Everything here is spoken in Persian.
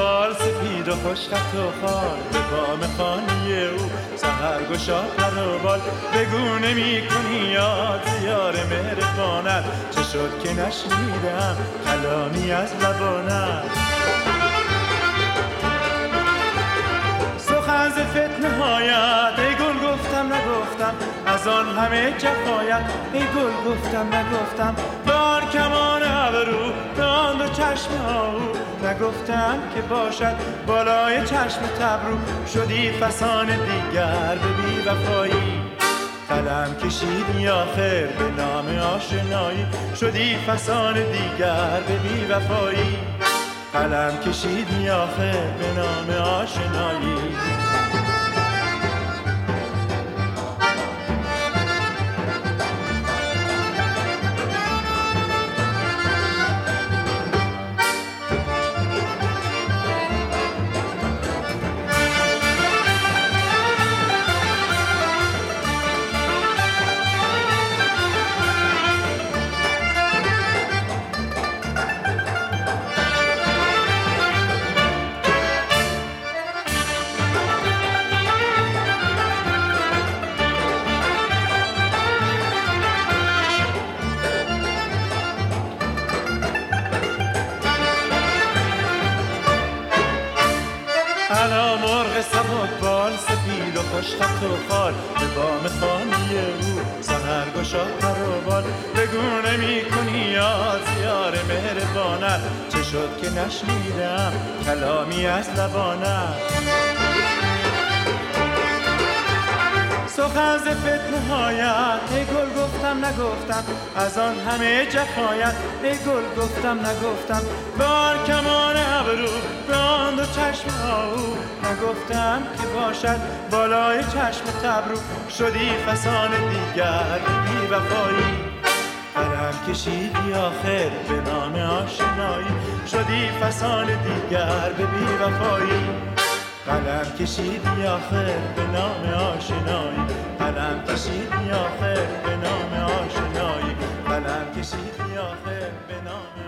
بال سپید و خوشخط و خال به بام خانه او سحرگشا پر و بال بگو نمی کنی یاد یار مهربانت چه شد که نشنیدم کلامی از لبانت سخن ز فتنه هایت ای گل گفتم نگفتم از آن همه جفایت ای گل گفتم نگفتم بار کمان ابرو دان دو چشم آهو نگفتم که باشد بالای چشم تبرو شدی فسان دیگر به بی وفایی قلم کشیدی آخر به نام آشنایی شدی فسان دیگر به بی وفایی قلم کشیدی آخر به نام آشنایی انا مرغ سبک بال سپید و خوشخط و خال به بام خانه او سحرگشا پر و بال بگو نمی کنی یاد یار مهربانت چه شد که نشنیدم کلامی از لبانت سخن ز فتنه هایت ای گل گفتم نگفتم از آن همه جفایت ای گل گفتم نگفتم بار کمان ابرو به آن دو چشم آهو نگفتم که باشد بالای چشم تبرو شدی فسان دیگر بی وفایی قلم کشیدی آخر به نام آشنایی شدی فسان دیگر به بی وفایی قلم کشیدی آخر به نام آشنایی قلم کشیدی آخر به نام آشنایی قلم کشیدی آخر به نام